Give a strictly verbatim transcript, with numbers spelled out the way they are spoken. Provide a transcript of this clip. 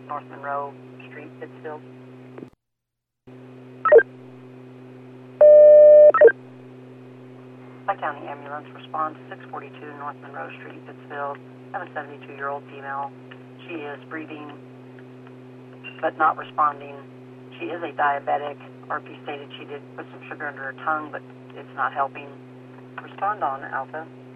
North Monroe Street, Pittsfield. Tri-County Ambulance responds to six forty-two North Monroe Street, Pittsfield. I have a seventy-two-year-old female. She is breathing but not responding. She is a diabetic. R P stated she did put some sugar under her tongue, but it's not helping. Respond on Alpha.